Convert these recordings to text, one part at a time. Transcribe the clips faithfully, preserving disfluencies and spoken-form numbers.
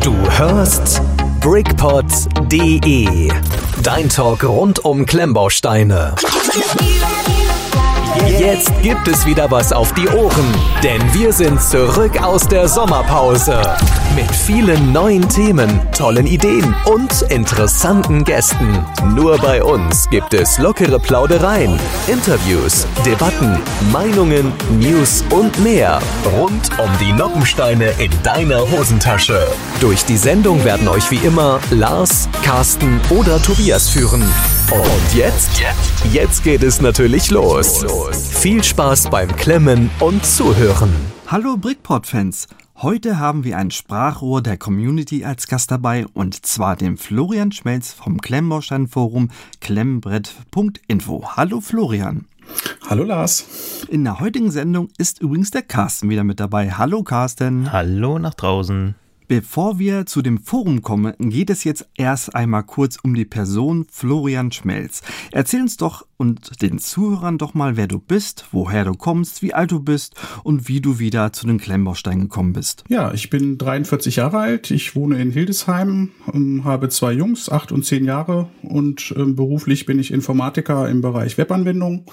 Du hörst Brickpod punkt de, dein Talk rund um Klemmbausteine. Jetzt gibt es wieder was auf die Ohren, denn wir sind zurück aus der Sommerpause mit vielen neuen Themen, tollen Ideen und interessanten Gästen. Nur bei uns gibt es lockere Plaudereien, Interviews, Debatten, Meinungen, News und mehr rund um die Noppensteine in deiner Hosentasche. Durch die Sendung werden euch wie immer Lars, Carsten oder Tobias führen. Und jetzt, jetzt geht es natürlich los. Viel Spaß beim Klemmen und Zuhören. Hallo Brickpod-Fans. Heute haben wir ein Sprachrohr der Community als Gast dabei, und zwar den Florian Schmelz vom Klemmbaustein-Forum klemmbrett punkt info. Hallo Florian. Hallo Lars. In der heutigen Sendung ist übrigens der Carsten wieder mit dabei. Hallo Carsten. Hallo nach draußen. Bevor wir zu dem Forum kommen, geht es jetzt erst einmal kurz um die Person Florian Schmelz. Erzähl uns doch und den Zuhörern doch mal, wer du bist, woher du kommst, wie alt du bist und wie du wieder zu den Klemmbausteinen gekommen bist. Ja, ich bin dreiundvierzig Jahre alt, ich wohne in Hildesheim, habe zwei Jungs, acht und zehn Jahre, und äh, beruflich bin ich Informatiker im Bereich Webanwendung.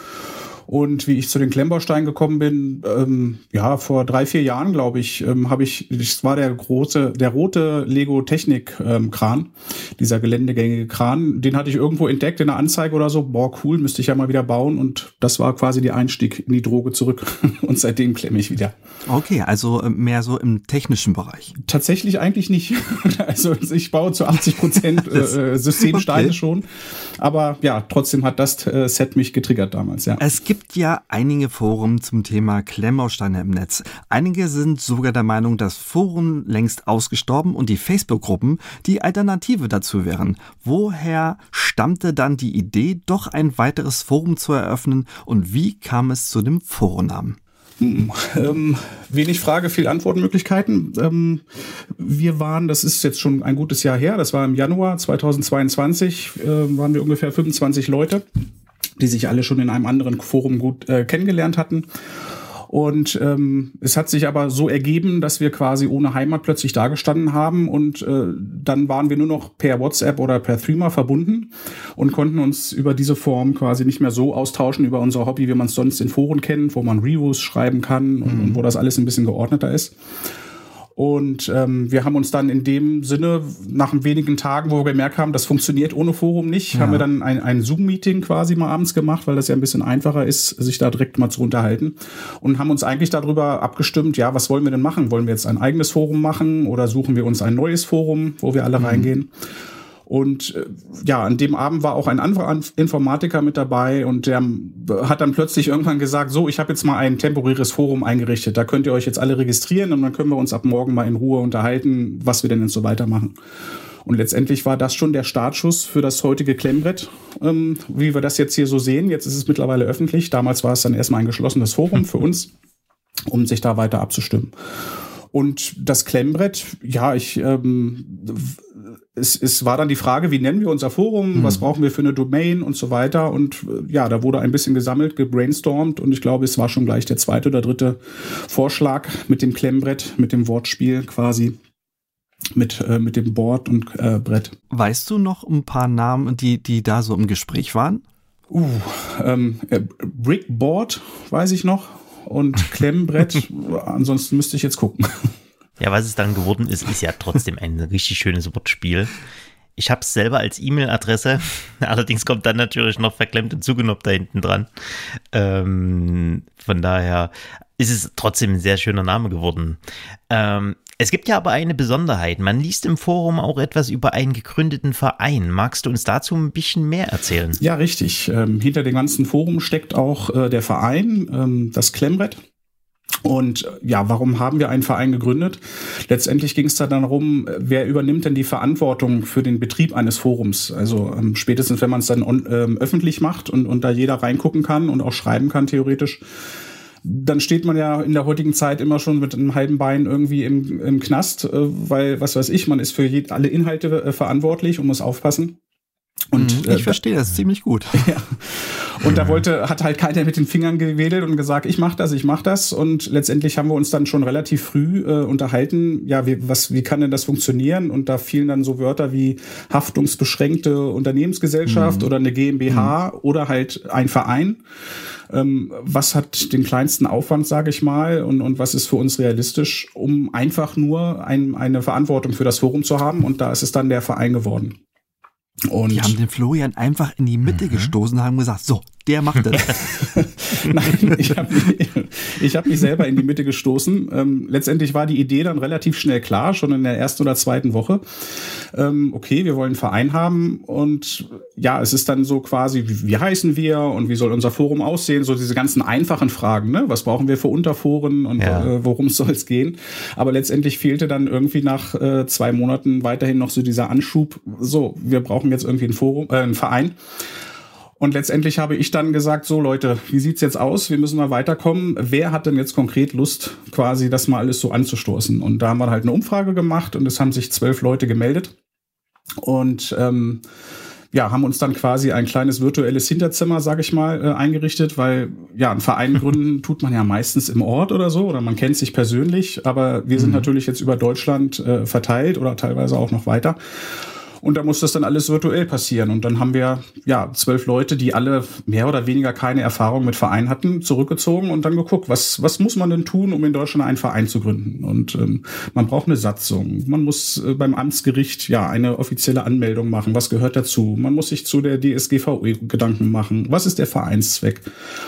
Und wie ich zu den Klemmbausteinen gekommen bin, ähm, ja, vor drei, vier Jahren, glaube ich, ähm, habe ich, das war der große, der rote Lego Technik ähm, Kran, dieser geländegängige Kran, den hatte ich irgendwo entdeckt in einer Anzeige oder so. Boah, cool, müsste ich ja mal wieder bauen, und das war quasi der Einstieg in die Droge zurück, und seitdem klemme ich wieder. Okay, also mehr so im technischen Bereich. Tatsächlich eigentlich nicht. Also ich baue zu achtzig Prozent äh, Systemsteine okay. schon, aber ja, trotzdem hat das äh, Set mich getriggert damals, ja. Es gibt Es gibt ja einige Foren zum Thema Klemmbausteine im Netz. Einige sind sogar der Meinung, dass Foren längst ausgestorben und die Facebook-Gruppen die Alternative dazu wären. Woher stammte dann die Idee, doch ein weiteres Forum zu eröffnen, und wie kam es zu dem Forennamen? Hm, ähm, wenig Frage, viel Antwortmöglichkeiten. Ähm, wir waren, das ist jetzt schon ein gutes Jahr her, das war im Januar zweitausendzweiundzwanzig, äh, waren wir ungefähr fünfundzwanzig Leute, die sich alle schon in einem anderen Forum gut äh, kennengelernt hatten. Und ähm, es hat sich aber so ergeben, dass wir quasi ohne Heimat plötzlich dagestanden haben, und äh, dann waren wir nur noch per WhatsApp oder per Threema verbunden und konnten uns über diese Form quasi nicht mehr so austauschen über unser Hobby, wie man es sonst in Foren kennt, wo man Reviews schreiben kann und, mhm. und wo das alles ein bisschen geordneter ist. Und ähm, wir haben uns dann in dem Sinne, nach wenigen Tagen, wo wir gemerkt haben, das funktioniert ohne Forum nicht, ja. haben wir dann ein, ein Zoom-Meeting quasi mal abends gemacht, weil das ja ein bisschen einfacher ist, sich da direkt mal zu unterhalten. Und haben uns eigentlich darüber abgestimmt, ja, was wollen wir denn machen? Wollen wir jetzt ein eigenes Forum machen oder suchen wir uns ein neues Forum, wo wir alle mhm. reingehen? Und äh, ja, an dem Abend war auch ein anderer Informatiker mit dabei, und der hat dann plötzlich irgendwann gesagt, so, ich habe jetzt mal ein temporäres Forum eingerichtet, da könnt ihr euch jetzt alle registrieren, und dann können wir uns ab morgen mal in Ruhe unterhalten, was wir denn jetzt so weitermachen. Und letztendlich war das schon der Startschuss für das heutige Klemmbrett, ähm, wie wir das jetzt hier so sehen. Jetzt ist es mittlerweile öffentlich, damals war es dann erstmal ein geschlossenes Forum für uns, um sich da weiter abzustimmen. Und das Klemmbrett, ja, ich, ähm, es, es war dann die Frage, wie nennen wir unser Forum, hm. was brauchen wir für eine Domain und so weiter. Und ja, da wurde ein bisschen gesammelt, gebrainstormt, und ich glaube, es war schon gleich der zweite oder dritte Vorschlag mit dem Klemmbrett, mit dem Wortspiel quasi, mit, äh, mit dem Board und äh, Brett. Weißt du noch ein paar Namen, die, die da so im Gespräch waren? Uh, ähm, äh, Brickboard weiß ich noch. Und Klemmbrett, ansonsten müsste ich jetzt gucken. Ja, was es dann geworden ist, ist ja trotzdem ein richtig schönes Wortspiel. Ich habe es selber als E-Mail-Adresse, allerdings kommt dann natürlich noch verklemmt und zugenoppt da hinten dran. Ähm, von daher ist es trotzdem ein sehr schöner Name geworden. Ähm, es gibt ja aber eine Besonderheit. Man liest im Forum auch etwas über einen gegründeten Verein. Magst du uns dazu ein bisschen mehr erzählen? Ja, richtig. Ähm, hinter dem ganzen Forum steckt auch äh, der Verein, ähm, das Klemmbrett. Und ja, warum haben wir einen Verein gegründet? Letztendlich ging es da dann darum, wer übernimmt denn die Verantwortung für den Betrieb eines Forums? Also ähm, spätestens, wenn man es dann on, ähm, öffentlich macht und, und da jeder reingucken kann und auch schreiben kann, theoretisch, dann steht man ja in der heutigen Zeit immer schon mit einem halben Bein irgendwie im, im Knast, äh, weil, was weiß ich, man ist für je, alle Inhalte äh, verantwortlich und muss aufpassen. Und ich äh, verstehe das ziemlich gut. Ja. Und da wollte, hat halt keiner mit den Fingern gewedelt und gesagt, ich mach das, ich mach das. Und letztendlich haben wir uns dann schon relativ früh äh, unterhalten, ja, wie, was, wie kann denn das funktionieren? Und da fielen dann so Wörter wie haftungsbeschränkte Unternehmensgesellschaft mhm. oder eine GmbH mhm. oder halt ein Verein. Ähm, was hat den kleinsten Aufwand, sage ich mal, und, und was ist für uns realistisch, um einfach nur ein, eine Verantwortung für das Forum zu haben? Und da ist es dann der Verein geworden. Und die haben den Florian einfach in die Mitte mhm. gestoßen und haben gesagt, so, der macht das. Nein, ich habe mich, ich hab mich selber in die Mitte gestoßen. Ähm, letztendlich war die Idee dann relativ schnell klar, schon in der ersten oder zweiten Woche. Ähm, okay, wir wollen einen Verein haben und ja, es ist dann so quasi, wie, wie heißen wir und wie soll unser Forum aussehen? So diese ganzen einfachen Fragen, ne? Was brauchen wir für Unterforen und ja. äh, worum soll es gehen? Aber letztendlich fehlte dann irgendwie nach äh, zwei Monaten weiterhin noch so dieser Anschub. So, wir brauchen jetzt irgendwie ein Forum, äh, einen Verein. Und letztendlich habe ich dann gesagt, so Leute, wie sieht's jetzt aus? Wir müssen mal weiterkommen. Wer hat denn jetzt konkret Lust, quasi das mal alles so anzustoßen? Und da haben wir halt eine Umfrage gemacht und es haben sich zwölf Leute gemeldet. Und ähm, ja, haben uns dann quasi ein kleines virtuelles Hinterzimmer, sag ich mal, äh, eingerichtet, weil ja, einen Verein gründen tut man ja meistens im Ort oder so, oder man kennt sich persönlich, aber wir sind mhm. natürlich jetzt über Deutschland äh, verteilt oder teilweise auch noch weiter. Und da muss das dann alles virtuell passieren. Und dann haben wir ja zwölf Leute, die alle mehr oder weniger keine Erfahrung mit Verein hatten, zurückgezogen und dann geguckt, was was muss man denn tun, um in Deutschland einen Verein zu gründen? Und ähm, man braucht eine Satzung. Man muss äh, beim Amtsgericht ja eine offizielle Anmeldung machen. Was gehört dazu? Man muss sich zu der D S G V O Gedanken machen. Was ist der Vereinszweck?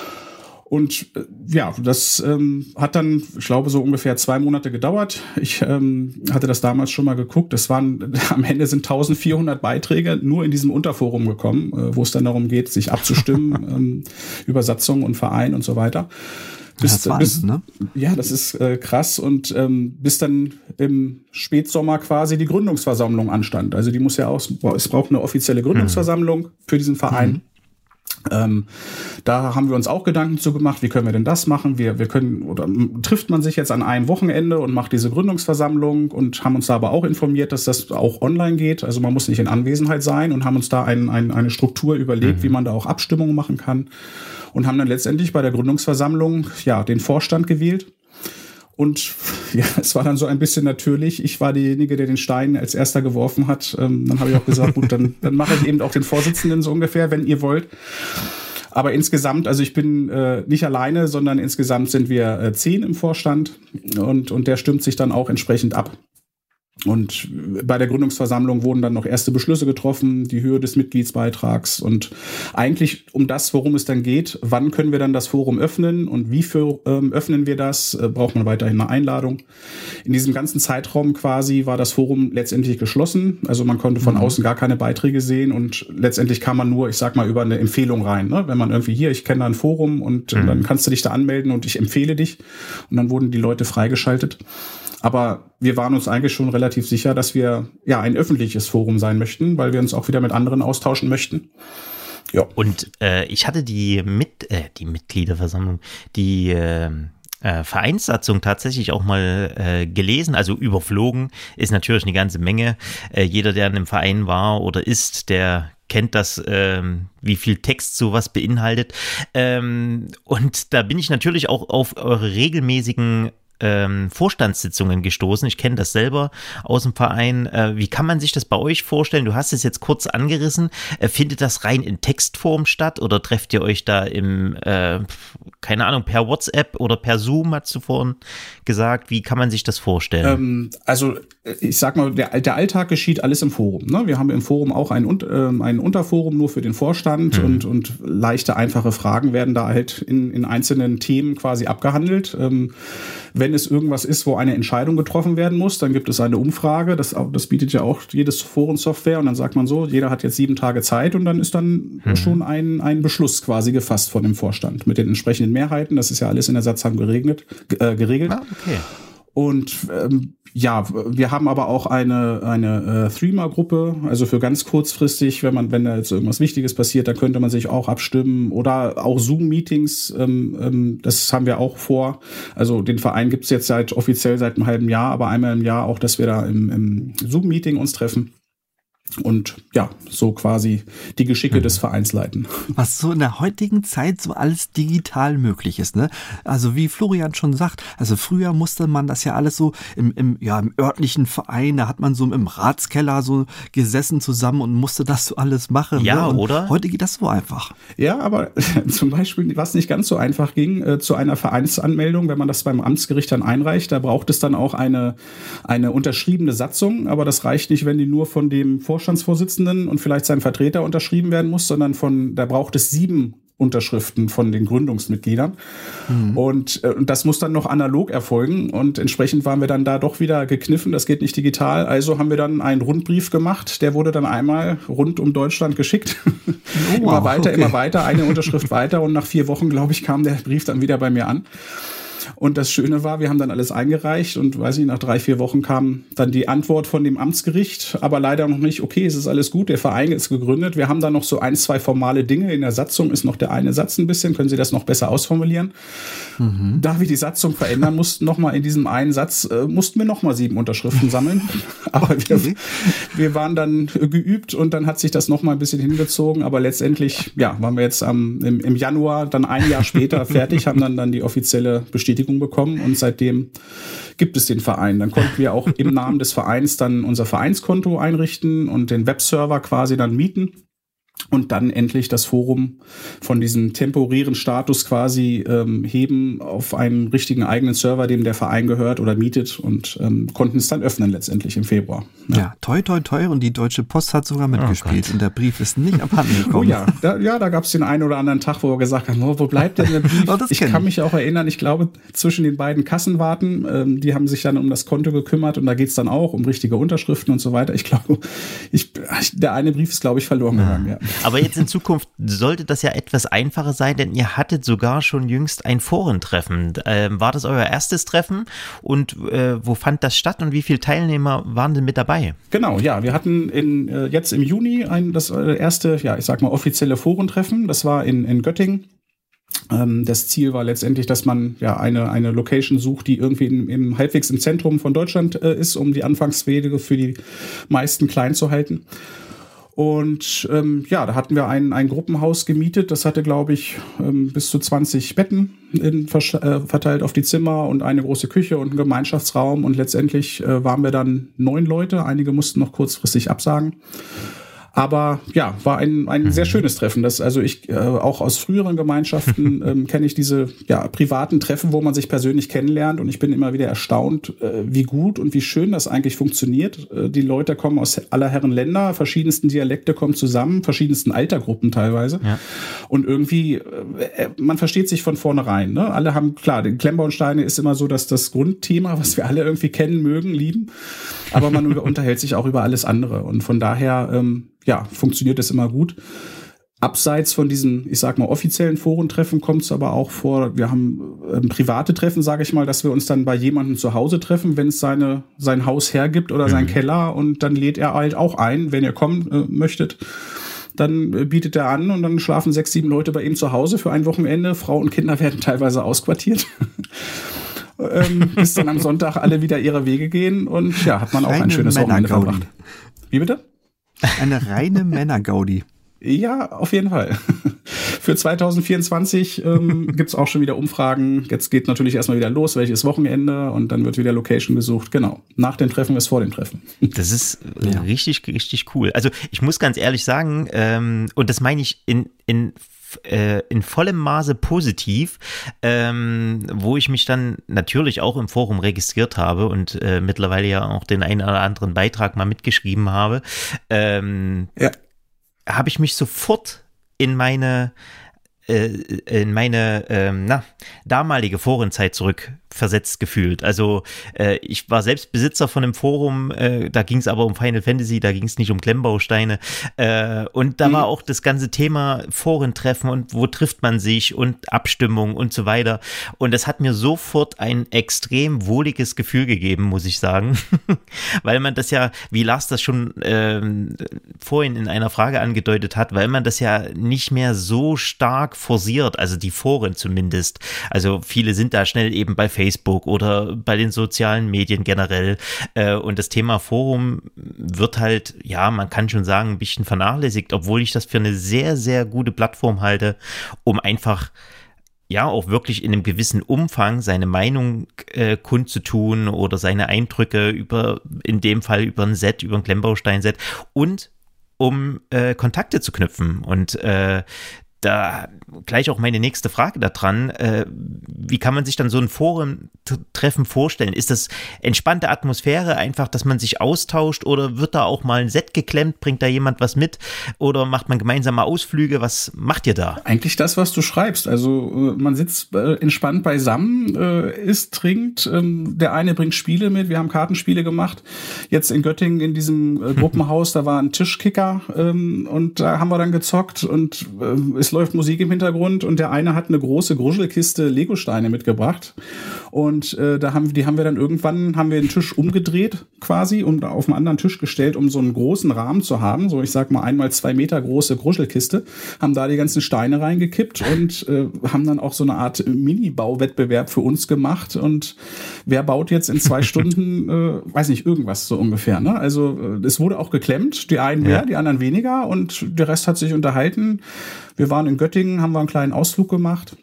Und äh, ja, das ähm, hat dann, ich glaube, so ungefähr zwei Monate gedauert. Ich ähm, hatte das damals schon mal geguckt. Es waren, am Ende sind eintausendvierhundert Beiträge nur in diesem Unterforum gekommen, äh, wo es dann darum geht, sich abzustimmen ähm, über Satzung und Verein und so weiter. Bis, das bis, ne? Ja, das ist äh, krass. Und ähm, bis dann im Spätsommer quasi die Gründungsversammlung anstand. Also die muss ja auch, es braucht eine offizielle Gründungsversammlung mhm. für diesen Verein. Mhm. Ähm, da haben wir uns auch Gedanken zu gemacht, wie können wir denn das machen? Wir, wir können, oder trifft man sich jetzt an einem Wochenende und macht diese Gründungsversammlung und haben uns da aber auch informiert, dass das auch online geht. Also man muss nicht in Anwesenheit sein und haben uns da ein, ein, eine Struktur überlegt, mhm. wie man da auch Abstimmungen machen kann und haben dann letztendlich bei der Gründungsversammlung ja den Vorstand gewählt. Und ja, es war dann so ein bisschen natürlich. Ich war derjenige, der den Stein als erster geworfen hat. Ähm, dann habe ich auch gesagt, gut, dann, dann mache ich eben auch den Vorsitzenden so ungefähr, wenn ihr wollt. Aber insgesamt, also ich bin äh, nicht alleine, sondern insgesamt sind wir äh, zehn im Vorstand und, und der stimmt sich dann auch entsprechend ab. Und bei der Gründungsversammlung wurden dann noch erste Beschlüsse getroffen, die Höhe des Mitgliedsbeitrags und eigentlich um das, worum es dann geht, wann können wir dann das Forum öffnen und wie für, ähm, öffnen wir das, äh, braucht man weiterhin eine Einladung. In diesem ganzen Zeitraum quasi war das Forum letztendlich geschlossen, also man konnte von mhm. außen gar keine Beiträge sehen und letztendlich kam man nur, ich sag mal, über eine Empfehlung rein, ne? Wenn man irgendwie hier, ich kenne da ein Forum und mhm. dann kannst du dich da anmelden und ich empfehle dich und dann wurden die Leute freigeschaltet. Aber wir waren uns eigentlich schon relativ sicher, dass wir ja ein öffentliches Forum sein möchten, weil wir uns auch wieder mit anderen austauschen möchten. Ja. Und äh, ich hatte die mit äh, die Mitgliederversammlung, die äh, äh, Vereinssatzung tatsächlich auch mal äh, gelesen, also überflogen, ist natürlich eine ganze Menge. Äh, jeder, der in einem Verein war oder ist, der kennt das, ähm, wie viel Text sowas beinhaltet. Ähm, und da bin ich natürlich auch auf eure regelmäßigen Ähm, Vorstandssitzungen gestoßen. Ich kenne das selber aus dem Verein. Äh, wie kann man sich das bei euch vorstellen? Du hast es jetzt kurz angerissen. Äh, findet das rein in Textform statt oder trefft ihr euch da im, äh, keine Ahnung, per WhatsApp oder per Zoom, hast du vorhin gesagt. Wie kann man sich das vorstellen? Ähm, also ich sag mal, der, der Alltag geschieht alles im Forum. Ne? Wir haben im Forum auch ein, äh, ein Unterforum nur für den Vorstand mhm. und, und leichte, einfache Fragen werden da halt in, in einzelnen Themen quasi abgehandelt. Ähm, Wenn es irgendwas ist, wo eine Entscheidung getroffen werden muss, dann gibt es eine Umfrage. Das, das bietet ja auch jedes Forensoftware. Und dann sagt man so, jeder hat jetzt sieben Tage Zeit und dann ist dann mhm. schon ein, ein Beschluss quasi gefasst von dem Vorstand mit den entsprechenden Mehrheiten. Das ist ja alles in der Satzung geregelt. Äh, geregelt. Ah, okay. Und ähm, ja, wir haben aber auch eine eine äh, Threema-Gruppe, also für ganz kurzfristig, wenn man wenn da jetzt irgendwas Wichtiges passiert, dann könnte man sich auch abstimmen oder auch Zoom-Meetings, ähm, ähm, das haben wir auch vor. Also den Verein gibt's jetzt seit offiziell seit einem halben Jahr, aber einmal im Jahr auch, dass wir da im, im Zoom-Meeting uns treffen. Und ja, so quasi die Geschicke mhm. des Vereins leiten. Was so in der heutigen Zeit so alles digital möglich ist, ne? Also wie Florian schon sagt, also früher musste man das ja alles so im, im, ja, im örtlichen Verein, da hat man so im Ratskeller so gesessen zusammen und musste das so alles machen. Ja, ne? oder? Heute geht das so einfach. Ja, aber zum Beispiel, was nicht ganz so einfach ging, äh, zu einer Vereinsanmeldung, wenn man das beim Amtsgericht dann einreicht, da braucht es dann auch eine, eine unterschriebene Satzung, aber das reicht nicht, wenn die nur von dem Vorstandsvorsitzenden und vielleicht seinem Vertreter unterschrieben werden muss, sondern von, da braucht es sieben Unterschriften von den Gründungsmitgliedern. Mhm. Und, und das muss dann noch analog erfolgen und entsprechend waren wir dann da doch wieder gekniffen, das geht nicht digital, also haben wir dann einen Rundbrief gemacht, der wurde dann einmal rund um Deutschland geschickt. Oh, immer weiter, okay. immer weiter, eine Unterschrift weiter und nach vier Wochen, glaube ich, kam der Brief dann wieder bei mir an. Und das Schöne war, wir haben dann alles eingereicht und weiß nicht, nach drei, vier Wochen kam dann die Antwort von dem Amtsgericht, aber leider noch nicht, okay, es ist alles gut, der Verein ist gegründet. Wir haben dann noch so ein, zwei formale Dinge. In der Satzung ist noch der eine Satz ein bisschen, können Sie das noch besser ausformulieren? Mhm. Da wir die Satzung verändern mussten, nochmal in diesem einen Satz, äh, mussten wir nochmal sieben Unterschriften sammeln. Aber wir, wir waren dann geübt und dann hat sich das nochmal ein bisschen hingezogen. Aber letztendlich, ja, waren wir jetzt am, im, im Januar, dann ein Jahr später fertig, haben dann, dann die offizielle Bestätigung bekommen und seitdem gibt es den Verein. Dann konnten wir auch im Namen des Vereins dann unser Vereinskonto einrichten und den Webserver quasi dann mieten. Und dann endlich das Forum von diesem temporären Status quasi ähm, heben auf einen richtigen eigenen Server, dem der Verein gehört oder mietet und ähm, konnten es dann öffnen letztendlich im Februar. Ja, ja toi, toi, toi und die Deutsche Post hat sogar mitgespielt oh und der Brief ist nicht abhanden gekommen. Oh ja, da, ja, da gab es den einen oder anderen Tag, wo wir gesagt haben, oh, wo bleibt denn der Brief? Oh, ich kann mich auch erinnern, ich glaube, zwischen den beiden Kassenwarten, ähm, die haben sich dann um das Konto gekümmert und da geht es dann auch um richtige Unterschriften und so weiter. Ich glaube, ich, der eine Brief ist, glaube ich, verloren ja. gegangen, ja. Aber jetzt in Zukunft sollte das ja etwas einfacher sein, denn ihr hattet sogar schon jüngst ein Forentreffen. Ähm, war das euer erstes Treffen und äh, wo fand das statt und wie viele Teilnehmer waren denn mit dabei? Genau, ja, wir hatten in, äh, jetzt im Juni ein, das äh, erste, ja, ich sag mal offizielle Forentreffen. Das war in, in Göttingen. Ähm, das Ziel war letztendlich, dass man ja eine, eine Location sucht, die irgendwie im, im halbwegs im Zentrum von Deutschland äh, ist, um die Anfangswege für die meisten klein zu halten. Und ähm, ja, da hatten wir ein, ein Gruppenhaus gemietet, das hatte, glaube ich, ähm, bis zu zwanzig Betten in, äh, verteilt auf die Zimmer und eine große Küche und einen Gemeinschaftsraum. Und letztendlich äh, waren wir dann neun Leute, einige mussten noch kurzfristig absagen. Aber ja, war ein, ein sehr schönes Treffen. Das, also ich, äh, auch aus früheren Gemeinschaften ähm, kenne ich diese ja, privaten Treffen, wo man sich persönlich kennenlernt. Und ich bin immer wieder erstaunt, äh, wie gut und wie schön das eigentlich funktioniert. Äh, die Leute kommen aus aller Herren Länder, verschiedensten Dialekte kommen zusammen, verschiedensten Altergruppen teilweise. Ja. Und irgendwie, äh, man versteht sich von vornherein. Ne? Alle haben, klar, die Klemmbausteine ist immer so, dass das Grundthema, was wir alle irgendwie kennen, mögen, lieben. Aber man unterhält sich auch über alles andere. Und von daher, ähm, ja, funktioniert das immer gut. Abseits von diesen, ich sag mal, offiziellen Forentreffen kommt es aber auch vor, wir haben ähm, private Treffen, sage ich mal, dass wir uns dann bei jemandem zu Hause treffen, wenn es seine, sein Haus hergibt oder mhm. sein Keller und dann lädt er halt auch ein, wenn ihr kommen äh, möchtet. Dann äh, bietet er an und dann schlafen sechs, sieben Leute bei ihm zu Hause für ein Wochenende. Frau und Kinder werden teilweise ausquartiert. ähm, bis dann am Sonntag alle wieder ihre Wege gehen und ja, hat man auch Reine ein schönes Wochenende verbracht. Wie bitte? Eine reine Männergaudi. Ja, auf jeden Fall. Für zwanzig vierundzwanzig ähm, gibt es auch schon wieder Umfragen. Jetzt geht natürlich erstmal wieder los, welches Wochenende und dann wird wieder Location gesucht. Genau. Nach dem Treffen ist vor dem Treffen. Das ist ja. richtig, richtig cool. Also ich muss ganz ehrlich sagen, ähm, und das meine ich in, in in vollem Maße positiv, ähm, wo ich mich dann natürlich auch im Forum registriert habe und äh, mittlerweile ja auch den einen oder anderen Beitrag mal mitgeschrieben habe, ähm, ja. habe ich mich sofort in meine in meine ähm, na, damalige Forenzeit zurückversetzt gefühlt. Also äh, ich war selbst Besitzer von einem Forum, äh, da ging es aber um Final Fantasy, da ging es nicht um Klemmbausteine äh, und da mhm. war auch das ganze Thema Forentreffen und wo trifft man sich und Abstimmung und so weiter und das hat mir sofort ein extrem wohliges Gefühl gegeben, muss ich sagen, weil man das ja, wie Lars das schon ähm, vorhin in einer Frage angedeutet hat, weil man das ja nicht mehr so stark forciert, also die Foren zumindest. Also viele sind da schnell eben bei Facebook Facebook oder bei den sozialen Medien generell. Äh, und das Thema Forum wird halt, ja, man kann schon sagen, ein bisschen vernachlässigt, obwohl ich das für eine sehr, sehr gute Plattform halte, um einfach ja auch wirklich in einem gewissen Umfang seine Meinung äh, kundzutun oder seine Eindrücke über, in dem Fall über ein Set, über ein Klemmbaustein-Set und um äh, Kontakte zu knüpfen. Und äh, da gleich auch meine nächste Frage daran, äh, wie kann man sich dann so ein Forum-Treffen vorstellen? Ist das entspannte Atmosphäre, einfach, dass man sich austauscht oder wird da auch mal ein Set geklemmt, bringt da jemand was mit oder macht man gemeinsame Ausflüge? Was macht ihr da? Eigentlich das, was du schreibst. Also man sitzt äh, entspannt beisammen, äh, isst, trinkt, ähm, der eine bringt Spiele mit, wir haben Kartenspiele gemacht. Jetzt in Göttingen in diesem äh, Gruppenhaus, da war ein Tischkicker ähm, und da haben wir dann gezockt und äh, es läuft Musik im Hintergrund und der eine hat eine große Gruschelkiste Legosteine mitgebracht und äh, da haben die haben wir dann irgendwann haben wir den Tisch umgedreht quasi und auf einen anderen Tisch gestellt, um so einen großen Rahmen zu haben, so ich sag mal einmal zwei Meter große Gruschelkiste, haben da die ganzen Steine reingekippt und äh, haben dann auch so eine Art Mini-Bauwettbewerb für uns gemacht und wer baut jetzt in zwei Stunden, äh, weiß nicht, irgendwas so ungefähr, ne? Also äh, es wurde auch geklemmt, die einen mehr, ja. die anderen weniger und der Rest hat sich unterhalten. Wir waren in Göttingen, haben wir einen kleinen Ausflug gemacht.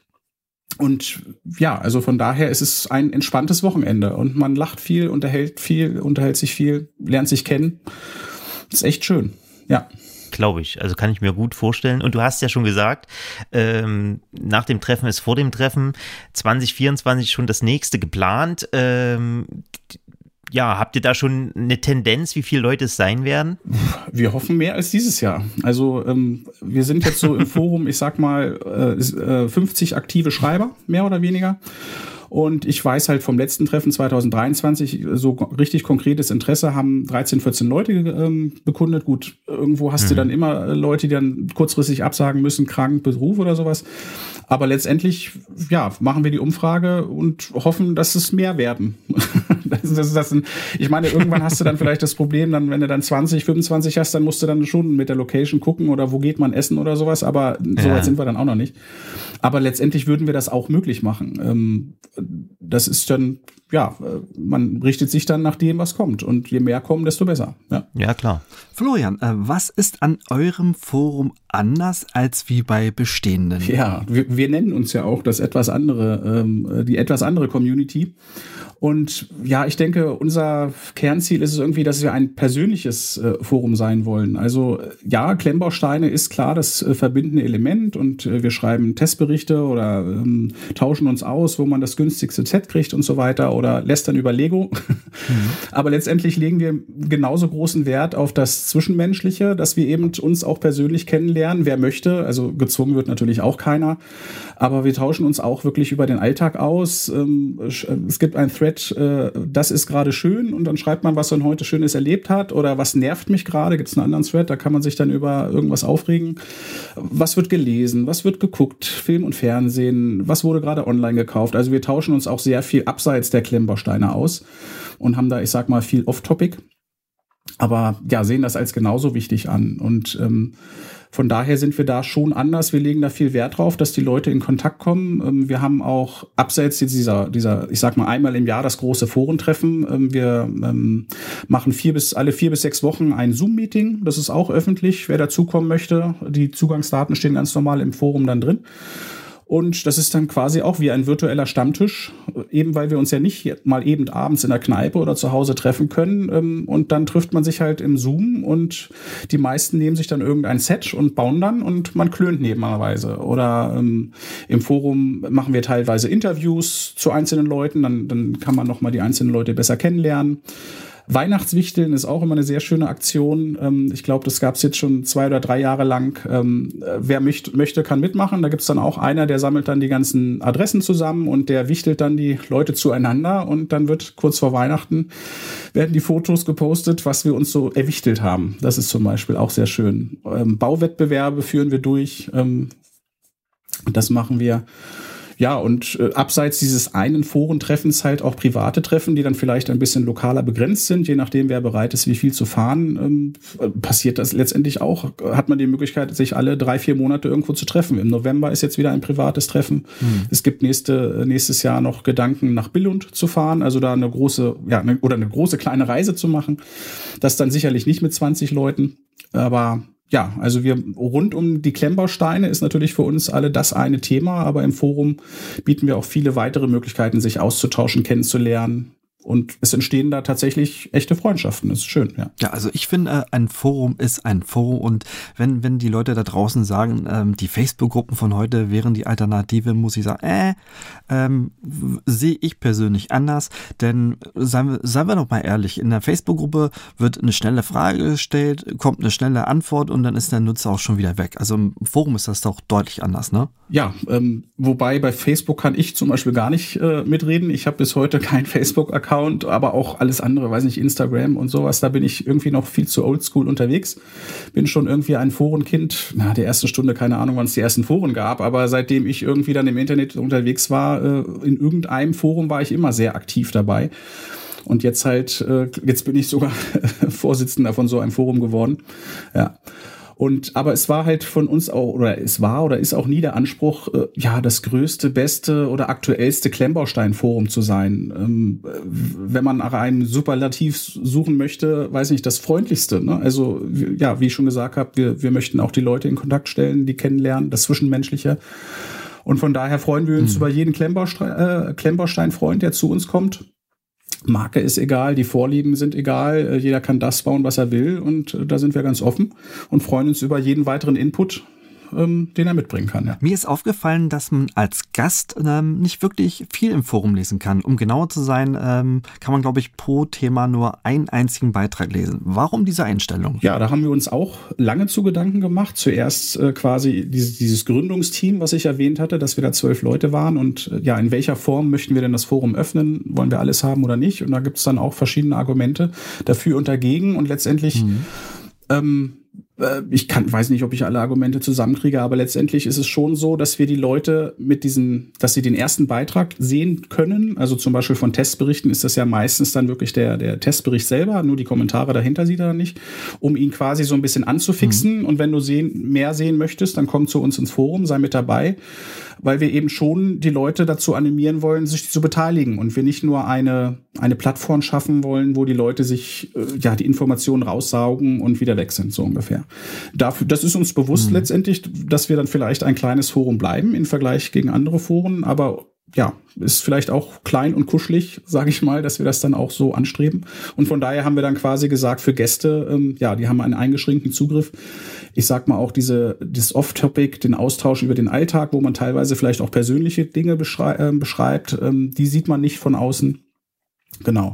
Und ja, also von daher ist es ein entspanntes Wochenende. Und man lacht viel, unterhält viel, unterhält sich viel, lernt sich kennen. Das ist echt schön, ja. Glaube ich, also kann ich mir gut vorstellen. Und du hast ja schon gesagt, ähm, nach dem Treffen ist vor dem Treffen, zwanzig vierundzwanzig schon das nächste geplant. Ähm, Ja, habt ihr da schon eine Tendenz, wie viele Leute es sein werden? Wir hoffen mehr als dieses Jahr. Also ähm, wir sind jetzt so im Forum, ich sag mal, äh, fünfzig aktive Schreiber, mehr oder weniger. Und ich weiß halt vom letzten Treffen zwanzig dreiundzwanzig, so richtig konkretes Interesse haben dreizehn, vierzehn Leute ähm, bekundet. Gut, irgendwo hast mhm. du dann immer Leute, die dann kurzfristig absagen müssen, krank, Beruf oder sowas. Aber letztendlich, ja, machen wir die Umfrage und hoffen, dass es mehr werden. das, das, das ein, ich meine, irgendwann hast du dann vielleicht das Problem, dann, wenn du dann zwanzig, fünfundzwanzig hast, dann musst du dann schon mit der Location gucken oder wo geht man essen oder sowas. Aber ja. so weit sind wir dann auch noch nicht. Aber letztendlich würden wir das auch möglich machen. Ähm, das ist dann, ja, man richtet sich dann nach dem, was kommt. Und je mehr kommen, desto besser. Ja, ja klar. Florian, äh, was ist an eurem Forum anders als wie bei bestehenden? Ja, wir, wir nennen uns ja auch das etwas andere, ähm, die etwas andere Community. Und ja, ich denke, unser Kernziel ist es irgendwie, dass wir ein persönliches äh, Forum sein wollen. Also ja, Klemmbausteine ist klar das äh, verbindende Element und äh, wir schreiben Testberichte oder ähm, tauschen uns aus, wo man das günstigste Set kriegt und so weiter oder lästern über Lego. Mhm. Aber letztendlich legen wir genauso großen Wert auf das Zwischenmenschliche, dass wir eben uns auch persönlich kennenlernen, wer möchte. Also gezwungen wird natürlich auch keiner. Aber wir tauschen uns auch wirklich über den Alltag aus. Ähm, es gibt ein Thread, das ist gerade schön und dann schreibt man, was man heute Schönes erlebt hat oder was nervt mich gerade, gibt es einen anderen Thread, da kann man sich dann über irgendwas aufregen. Was wird gelesen, was wird geguckt, Film und Fernsehen, was wurde gerade online gekauft. Also wir tauschen uns auch sehr viel abseits der Klemmbausteine aus und haben da, ich sag mal, viel Off-Topic. Aber ja, sehen das als genauso wichtig an und ähm, von daher sind wir da schon anders. Wir legen da viel Wert drauf, dass die Leute in Kontakt kommen. Wir haben auch abseits dieser, dieser, ich sag mal, einmal im Jahr das große Forentreffen. Wir machen vier bis, alle vier bis sechs Wochen ein Zoom-Meeting. Das ist auch öffentlich, wer dazukommen möchte. Die Zugangsdaten stehen ganz normal im Forum dann drin. Und das ist dann quasi auch wie ein virtueller Stammtisch, eben weil wir uns ja nicht mal eben abends in der Kneipe oder zu Hause treffen können. Und dann trifft man sich halt im Zoom und die meisten nehmen sich dann irgendein Set und bauen dann und man klönt nebenweise. Oder ähm, im Forum machen wir teilweise Interviews zu einzelnen Leuten, dann, dann kann man nochmal die einzelnen Leute besser kennenlernen. Weihnachtswichteln ist auch immer eine sehr schöne Aktion. Ich glaube, das gab es jetzt schon zwei oder drei Jahre lang. Wer möchte, kann mitmachen. Da gibt es dann auch einer, der sammelt dann die ganzen Adressen zusammen und der wichtelt dann die Leute zueinander und dann wird kurz vor Weihnachten werden die Fotos gepostet, was wir uns so erwichtelt haben. Das ist zum Beispiel auch sehr schön. Bauwettbewerbe führen wir durch. Das machen wir. Ja, und äh, abseits dieses einen Forentreffens halt auch private Treffen, die dann vielleicht ein bisschen lokaler begrenzt sind, je nachdem, wer bereit ist, wie viel zu fahren, ähm, passiert das letztendlich auch. Hat man die Möglichkeit, sich alle drei, vier Monate irgendwo zu treffen. Im November ist jetzt wieder ein privates Treffen. Mhm. Es gibt nächste, nächstes Jahr noch Gedanken, nach Billund zu fahren, also da eine große, ja, eine, oder eine große kleine Reise zu machen. Das dann sicherlich nicht mit zwanzig Leuten, aber ja, also wir rund um die Klemmbausteine ist natürlich für uns alle das eine Thema, aber im Forum bieten wir auch viele weitere Möglichkeiten, sich auszutauschen, kennenzulernen. Und es entstehen da tatsächlich echte Freundschaften. Das ist schön, ja. Ja, also ich finde, ein Forum ist ein Forum. Und wenn wenn die Leute da draußen sagen, ähm, die Facebook-Gruppen von heute wären die Alternative, muss ich sagen, äh, ähm, sehe ich persönlich anders. Denn seien wir, seien wir doch mal ehrlich, in der Facebook-Gruppe wird eine schnelle Frage gestellt, kommt eine schnelle Antwort und dann ist der Nutzer auch schon wieder weg. Also im Forum ist das doch deutlich anders, ne? Ja, ähm, wobei bei Facebook kann ich zum Beispiel gar nicht äh, mitreden. Ich habe bis heute keinen Facebook-Account, aber auch alles andere, weiß nicht, Instagram und sowas, da bin ich irgendwie noch viel zu oldschool unterwegs. Bin schon irgendwie ein Forenkind, na, der ersten Stunde, keine Ahnung, wann es die ersten Foren gab, aber seitdem ich irgendwie dann im Internet unterwegs war, äh, in irgendeinem Forum war ich immer sehr aktiv dabei. Und jetzt halt, äh, jetzt bin ich sogar Vorsitzender von so einem Forum geworden, ja. Und, aber es war halt von uns auch, oder es war oder ist auch nie der Anspruch, äh, ja, das größte, beste oder aktuellste Klemmbaustein-Forum zu sein. Ähm, wenn man nach einem Superlativ suchen möchte, weiß nicht, das freundlichste, ne? Also, ja, wie ich schon gesagt habe, wir, wir möchten auch die Leute in Kontakt stellen, die kennenlernen, das Zwischenmenschliche. Und von daher freuen wir uns mhm. über jeden Klemmbaustein, äh, Klemmbaustein-Freund, der zu uns kommt. Marke ist egal, die Vorlieben sind egal, jeder kann das bauen, was er will und da sind wir ganz offen und freuen uns über jeden weiteren Input, ähm, den er mitbringen kann. Ja. Mir ist aufgefallen, dass man als Gast ähm, nicht wirklich viel im Forum lesen kann. Um genauer zu sein, ähm, kann man, glaube ich, pro Thema nur einen einzigen Beitrag lesen. Warum diese Einstellung? Ja, da haben wir uns auch lange zu Gedanken gemacht. Zuerst äh, quasi dieses, dieses Gründungsteam, was ich erwähnt hatte, dass wir da zwölf Leute waren und äh, ja, in welcher Form möchten wir denn das Forum öffnen? Wollen wir alles haben oder nicht? Und da gibt es dann auch verschiedene Argumente dafür und dagegen und letztendlich mhm. ähm, ich kann, weiß nicht, ob ich alle Argumente zusammenkriege, aber letztendlich ist es schon so, dass wir die Leute mit diesen, dass sie den ersten Beitrag sehen können. Also zum Beispiel von Testberichten ist das ja meistens dann wirklich der, der Testbericht selber, nur die Kommentare dahinter sieht er dann nicht, um ihn quasi so ein bisschen anzufixen. Mhm. Und wenn du sehen, mehr sehen möchtest, dann komm zu uns ins Forum, sei mit dabei, weil wir eben schon die Leute dazu animieren wollen, sich zu beteiligen und wir nicht nur eine, eine Plattform schaffen wollen, wo die Leute sich, äh, ja, die Informationen raussaugen und wieder weg sind, so ungefähr. Dafür, das ist uns bewusst mhm. letztendlich, dass wir dann vielleicht ein kleines Forum bleiben im Vergleich gegen andere Foren, aber ja, ist vielleicht auch klein und kuschelig, sage ich mal, dass wir das dann auch so anstreben. Und von daher haben wir dann quasi gesagt, für Gäste, ähm, ja, die haben einen eingeschränkten Zugriff. Ich sag mal auch diese, das Off-Topic, den Austausch über den Alltag, wo man teilweise vielleicht auch persönliche Dinge beschrei- äh, beschreibt, ähm, die sieht man nicht von außen. Genau.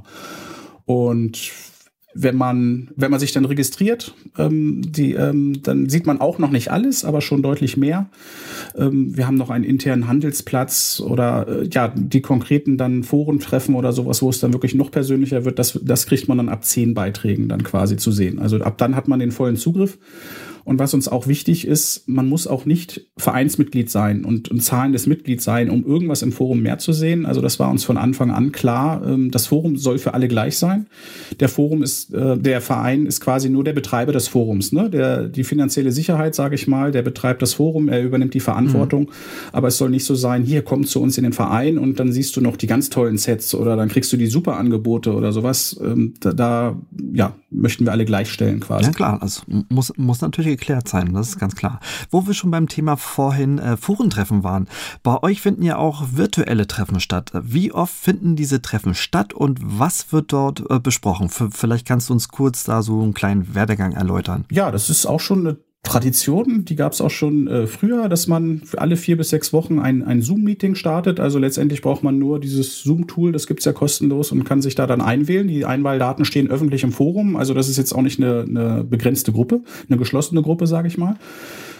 Und wenn man, wenn man sich dann registriert, ähm, die, ähm, dann sieht man auch noch nicht alles, aber schon deutlich mehr. Ähm, wir haben noch einen internen Handelsplatz oder äh, ja, die konkreten dann Forentreffen oder sowas, wo es dann wirklich noch persönlicher wird. Das, das kriegt man dann ab zehn Beiträgen dann quasi zu sehen. Also ab dann hat man den vollen Zugriff. Und was uns auch wichtig ist, man muss auch nicht Vereinsmitglied sein und ein zahlendes Mitglied sein, um irgendwas im Forum mehr zu sehen. Also das war uns von Anfang an klar. Das Forum soll für alle gleich sein. Der Forum ist, der Verein ist quasi nur der Betreiber des Forums, ne? Der, die finanzielle Sicherheit, sage ich mal, der betreibt das Forum, er übernimmt die Verantwortung. Mhm. Aber es soll nicht so sein, hier, komm zu uns in den Verein und dann siehst du noch die ganz tollen Sets oder dann kriegst du die super Angebote oder sowas. Da, da ja, möchten wir alle gleichstellen quasi. Ja klar, also muss, muss natürlich geklärt sein, das ist ganz klar. Wo wir schon beim Thema vorhin äh, Forentreffen waren, bei euch finden ja auch virtuelle Treffen statt. Wie oft finden diese Treffen statt und was wird dort äh, besprochen? F- vielleicht kannst du uns kurz da so einen kleinen Werdegang erläutern. Ja, das ist auch schon eine Tradition, die gab es auch schon äh, früher, dass man für alle vier bis sechs Wochen ein, ein Zoom-Meeting startet. Also letztendlich braucht man nur dieses Zoom-Tool, das gibt's ja kostenlos und kann sich da dann einwählen. Die Einwahldaten stehen öffentlich im Forum, also das ist jetzt auch nicht eine, eine begrenzte Gruppe, eine geschlossene Gruppe, sage ich mal.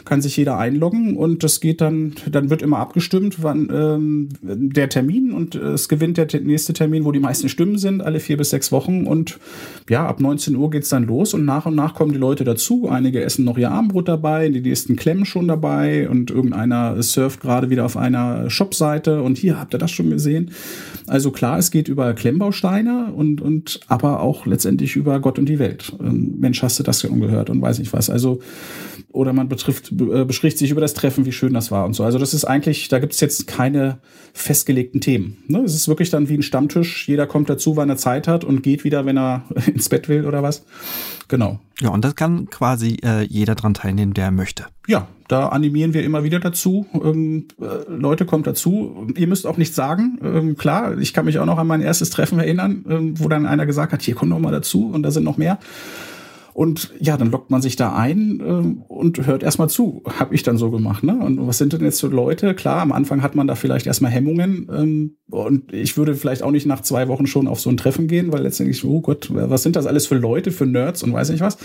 kann sich jeder einloggen und das geht dann, dann wird immer abgestimmt, wann ähm, der Termin und äh, es gewinnt der t- nächste Termin, wo die meisten Stimmen sind, alle vier bis sechs Wochen und ja, ab neunzehn Uhr geht's dann los und nach und nach kommen die Leute dazu. Einige essen noch ihr Abendbrot dabei, die nächsten klemmen schon dabei und irgendeiner surft gerade wieder auf einer Shopseite und hier habt ihr das schon gesehen. Also klar, es geht über Klemmbausteine und, und aber auch letztendlich über Gott und die Welt. Ähm, Mensch, hast du das schon gehört und weiß nicht was. Also, oder man betrifft, äh, bespricht sich über das Treffen, wie schön das war und so. Also das ist eigentlich, da gibt es jetzt keine festgelegten Themen. Ne? Es ist wirklich dann wie ein Stammtisch. Jeder kommt dazu, wann er Zeit hat und geht wieder, wenn er ins Bett will oder was. Genau. Ja, und das kann quasi äh, jeder dran teilnehmen, der möchte. Ja, da animieren wir immer wieder dazu. Ähm, äh, Leute, kommt dazu. Ihr müsst auch nichts sagen. Ähm, klar, ich kann mich auch noch an mein erstes Treffen erinnern, ähm, wo dann einer gesagt hat, hier, komm doch mal dazu und da sind noch mehr. Und ja, dann lockt man sich da ein ähm, und hört erstmal zu. Hab ich dann so gemacht, ne? Und was sind denn jetzt so Leute? Klar, am Anfang hat man da vielleicht erstmal Hemmungen. Ähm, und ich würde vielleicht auch nicht nach zwei Wochen schon auf so ein Treffen gehen, weil letztendlich, oh Gott, was sind das alles für Leute, für Nerds und weiß nicht was.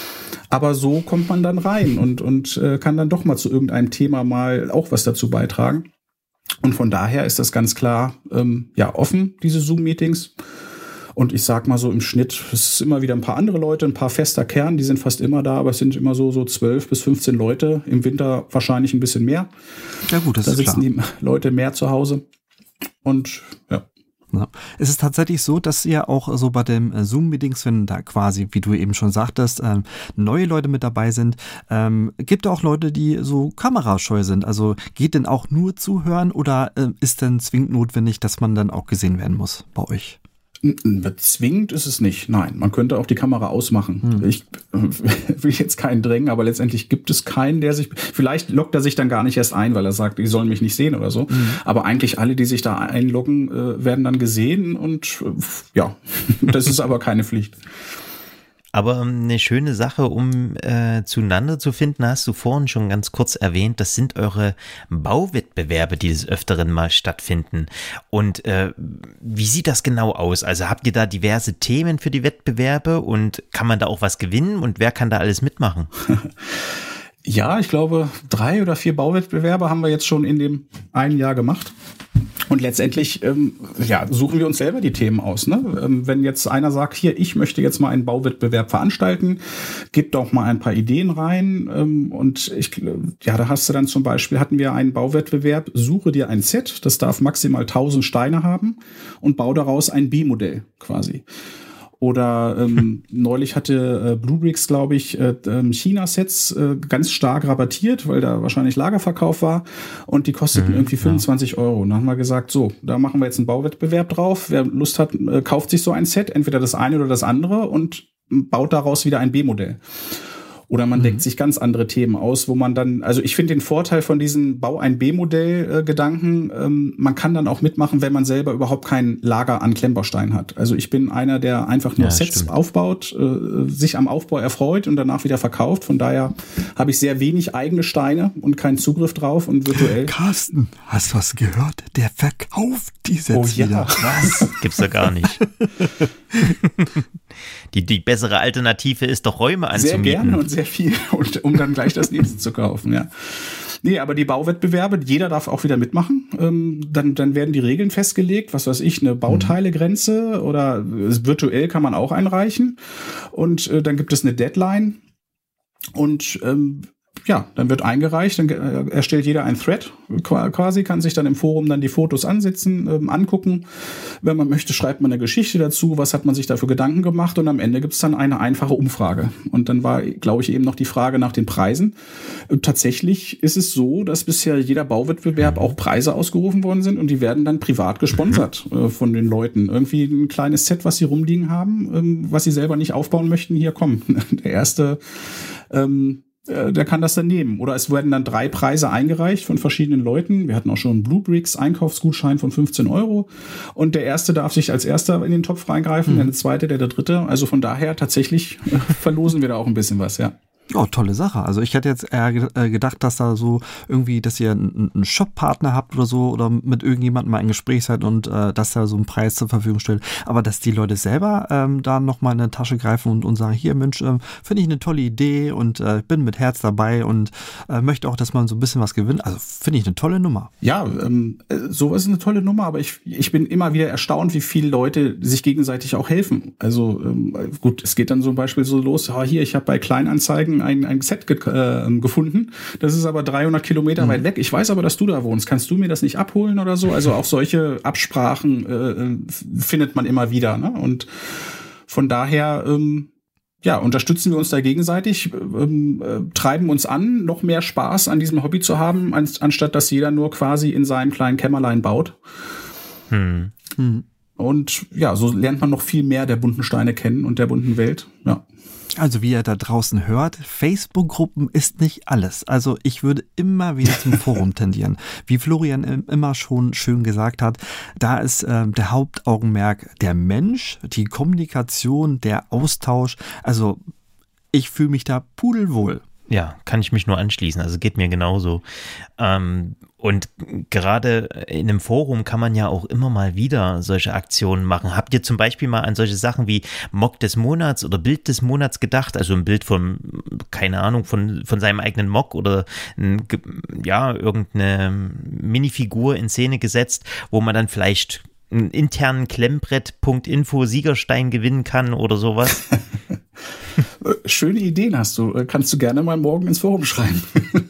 Aber so kommt man dann rein und, und äh, kann dann doch mal zu irgendeinem Thema mal auch was dazu beitragen. Und von daher ist das ganz klar ähm, ja offen, diese Zoom-Meetings. Und ich sag mal so im Schnitt, es ist immer wieder ein paar andere Leute, ein paar fester Kern, die sind fast immer da, aber es sind immer so so zwölf bis fünfzehn Leute, im Winter wahrscheinlich ein bisschen mehr. Ja gut, das da ist klar. Da sitzen die Leute mehr zu Hause und ja. Ja. Es ist tatsächlich so, dass ihr auch so bei den äh, Zoom-Meetings, wenn da quasi, wie du eben schon sagtest, ähm, neue Leute mit dabei sind, ähm, gibt es auch Leute, die so kamerascheu sind. Also geht denn auch nur zuhören oder äh, ist denn zwingend notwendig, dass man dann auch gesehen werden muss bei euch? Zwingend ist es nicht, nein. Man könnte auch die Kamera ausmachen. Hm. Ich äh, will jetzt keinen drängen, aber letztendlich gibt es keinen, der sich, vielleicht loggt er sich dann gar nicht erst ein, weil er sagt, die sollen mich nicht sehen oder so. Hm. Aber eigentlich alle, die sich da einloggen, äh, werden dann gesehen und äh, ja, das ist aber keine Pflicht. Aber eine schöne Sache, um äh, zueinander zu finden, hast du vorhin schon ganz kurz erwähnt, das sind eure Bauwettbewerbe, die des Öfteren mal stattfinden. Und äh, wie sieht das genau aus? Also habt ihr da diverse Themen für die Wettbewerbe und kann man da auch was gewinnen und wer kann da alles mitmachen? Ja, ich glaube, drei oder vier Bauwettbewerbe haben wir jetzt schon in dem einen Jahr gemacht. Und letztendlich ähm, ja, suchen wir uns selber die Themen aus. Ne? Ähm, wenn jetzt einer sagt, hier, ich möchte jetzt mal einen Bauwettbewerb veranstalten, gib doch mal ein paar Ideen rein. Ähm, und ich, ja, da hast du dann zum Beispiel, hatten wir einen Bauwettbewerb, suche dir ein Set, das darf maximal tausend Steine haben und bau daraus ein B-Modell quasi. Oder ähm, neulich hatte äh, Bluebricks, glaube ich, äh, China-Sets äh, ganz stark rabattiert, weil da wahrscheinlich Lagerverkauf war und die kosteten mhm, irgendwie fünfundzwanzig ja. Euro. Und dann haben wir gesagt, so, da machen wir jetzt einen Bauwettbewerb drauf. Wer Lust hat, äh, kauft sich so ein Set, entweder das eine oder das andere und baut daraus wieder ein B-Modell. Oder man mhm. denkt sich ganz andere Themen aus, wo man dann, also ich finde den Vorteil von diesen Bau ein B-Modell-Gedanken, ähm, man kann dann auch mitmachen, wenn man selber überhaupt kein Lager an Klemmbausteinen hat. Also ich bin einer, der einfach nur ja, Sets stimmt. aufbaut, äh, sich am Aufbau erfreut und danach wieder verkauft. Von daher habe ich sehr wenig eigene Steine und keinen Zugriff drauf und virtuell. Carsten, hast du was gehört? Der verkauft die Sets oh, ja. wieder. Was? Gibt's doch gar nicht. Die, die bessere Alternative ist doch Räume anzumieten. Sehr gerne und sehr viel, und, um dann gleich das nächste zu kaufen, ja. Nee, aber die Bauwettbewerbe, jeder darf auch wieder mitmachen. Ähm, dann, dann werden die Regeln festgelegt, was weiß ich, eine Bauteilegrenze oder virtuell kann man auch einreichen. Und äh, dann gibt es eine Deadline und ähm, ja, dann wird eingereicht, dann erstellt jeder ein Thread quasi, kann sich dann im Forum dann die Fotos ansetzen, ähm, angucken. Wenn man möchte, schreibt man eine Geschichte dazu, was hat man sich da für Gedanken gemacht und am Ende gibt es dann eine einfache Umfrage. Und dann war, glaube ich, eben noch die Frage nach den Preisen. Und tatsächlich ist es so, dass bisher jeder Bauwettbewerb auch Preise ausgerufen worden sind und die werden dann privat gesponsert mhm. äh, von den Leuten. Irgendwie ein kleines Set, was sie rumliegen haben, ähm, was sie selber nicht aufbauen möchten, hier kommen. Der erste ähm, der kann das dann nehmen. Oder es werden dann drei Preise eingereicht von verschiedenen Leuten. Wir hatten auch schon einen Bluebricks Einkaufsgutschein von fünfzehn Euro. Und der erste darf sich als erster in den Topf reingreifen, mhm. der zweite, der der dritte. Also von daher tatsächlich äh, verlosen wir da auch ein bisschen was, ja. Ja, tolle Sache. Also ich hätte jetzt eher gedacht, dass da so irgendwie, dass ihr einen Shop-Partner habt oder so oder mit irgendjemandem mal im Gespräch seid und äh, dass da so einen Preis zur Verfügung stellt. Aber dass die Leute selber ähm, da nochmal in die Tasche greifen und, und sagen, hier Mensch, ähm, finde ich eine tolle Idee und äh, bin mit Herz dabei und äh, möchte auch, dass man so ein bisschen was gewinnt. Also finde ich eine tolle Nummer. Ja, ähm, sowas ist eine tolle Nummer, aber ich, ich bin immer wieder erstaunt, wie viele Leute sich gegenseitig auch helfen. Also ähm, gut, es geht dann zum Beispiel so los, ja, hier, ich habe bei Kleinanzeigen ein, ein Set ge äh, gefunden, das ist aber dreihundert Kilometer mhm. weit weg. Ich weiß aber, dass du da wohnst. Kannst du mir das nicht abholen oder so? Also auch solche Absprachen äh, findet man immer wieder. Ne? Und von daher ähm, ja, unterstützen wir uns da gegenseitig, ähm, äh, treiben uns an, noch mehr Spaß an diesem Hobby zu haben, an, anstatt dass jeder nur quasi in seinem kleinen Kämmerlein baut. Hm. Hm. Und ja, so lernt man noch viel mehr der bunten Steine kennen und der bunten Welt. Ja. Also wie ihr da draußen hört, Facebook-Gruppen ist nicht alles. Also ich würde immer wieder zum Forum tendieren. Wie Florian immer schon schön gesagt hat, da ist äh, der Hauptaugenmerk der Mensch, die Kommunikation, der Austausch. Also ich fühle mich da pudelwohl. Ja, kann ich mich nur anschließen. Also geht mir genauso. Ähm, und gerade in einem Forum kann man ja auch immer mal wieder solche Aktionen machen. Habt ihr zum Beispiel mal an solche Sachen wie Mock des Monats oder Bild des Monats gedacht? Also ein Bild von, keine Ahnung, von, von seinem eigenen Mock oder ein, ja, irgendeine Minifigur in Szene gesetzt, wo man dann vielleicht einen internen Klemmbrett.info Siegerstein gewinnen kann oder sowas? Schöne Ideen hast du. Kannst du gerne mal morgen ins Forum schreiben.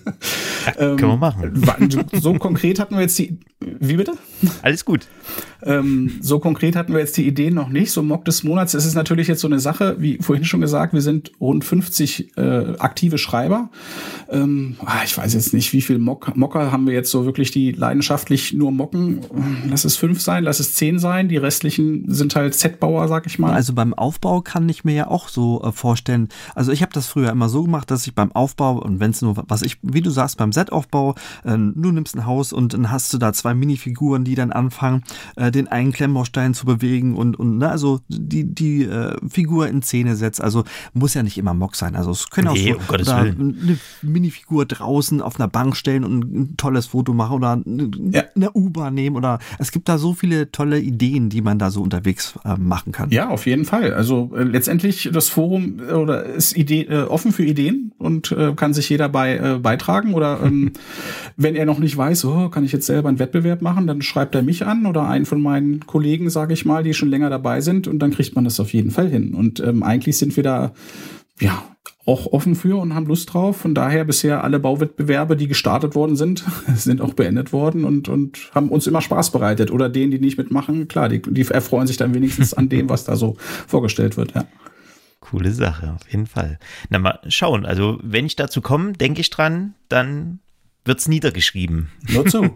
Ja, können wir machen. So konkret hatten wir jetzt die... Wie bitte? Alles gut. Ähm, so konkret hatten wir jetzt die Ideen noch nicht. So Mock des Monats, es ist natürlich jetzt so eine Sache, wie vorhin schon gesagt, wir sind rund fünfzig äh, aktive Schreiber. Ähm, ich weiß jetzt nicht, wie viel Mock, Mocker haben wir jetzt so wirklich, die leidenschaftlich nur mocken. Lass es fünf sein, lass es zehn sein. Die restlichen sind halt Setbauer, sag ich mal. Also beim Aufbau kann ich mir ja auch so äh, vorstellen, also ich habe das früher immer so gemacht, dass ich beim Aufbau, und wenn es nur, was ich, wie du sagst, beim Setaufbau, äh, du nimmst ein Haus und dann hast du da zwei Minifiguren, die dann anfangen, äh, den einen Klemmbaustein zu bewegen und, und ne, also die, die äh, Figur in Szene setzt. Also muss ja nicht immer Mock sein. Also es können nee, auch so um Gottes oder Willen. eine Minifigur draußen auf einer Bank stellen und ein tolles Foto machen oder eine, ja. eine U-Bahn nehmen oder es gibt da so viele tolle Ideen, die man da so unterwegs äh, machen kann. Ja, auf jeden Fall. Also äh, letztendlich das Forum äh, oder ist Idee, äh, offen für Ideen und äh, kann sich jeder bei äh, beitragen oder ähm, wenn er noch nicht weiß, oh, kann ich jetzt selber einen Wettbewerb machen, dann schreibt er mich an oder einen von meinen Kollegen, sage ich mal, die schon länger dabei sind und dann kriegt man das auf jeden Fall hin. Und ähm, eigentlich sind wir da ja auch offen für und haben Lust drauf. Von daher bisher alle Bauwettbewerbe, die gestartet worden sind, sind auch beendet worden und, und haben uns immer Spaß bereitet. Oder denen, die nicht mitmachen, klar, die, die erfreuen sich dann wenigstens an dem, was da so vorgestellt wird, ja. Coole Sache, auf jeden Fall. Na, mal schauen. Also, wenn ich dazu komme, denke ich dran, dann wird's niedergeschrieben. Nur zu.